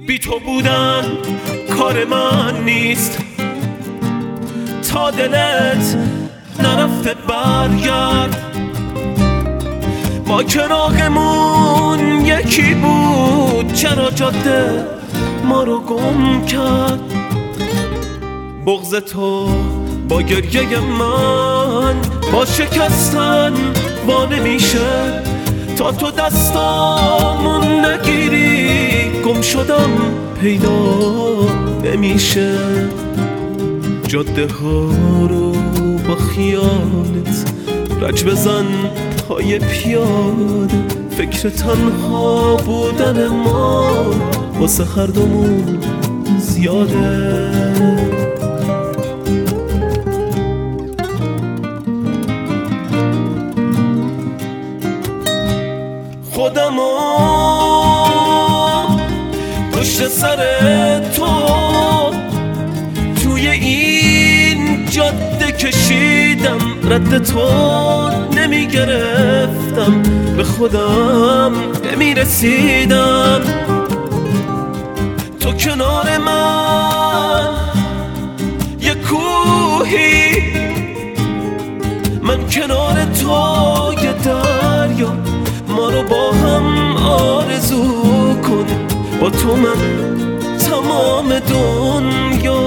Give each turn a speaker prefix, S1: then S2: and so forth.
S1: بی تو بودن کار من نیست، تا دلت نرفته برگرد. ما چراغمون یکی بود، چرا جاده ما رو گم کرد؟ بغض تو با گریه من با شکستن با نمیشه، تا تو دستامون نگیری گم شدم پیدا نمیشه. جاده ها رو با خیالت رج بزن پای پیاده، فکر تنها بودن ما واسه هر دومون زیاده. خودمو پشت سر تو توی این جاده کشیدم، رد تو نمیگرفتم، به خودم نمیرسیدم. تو کنار من یه کوهی، من کنار تو یه دریا، ما رو با هم آرزو کن، با تو من تمام دنیا.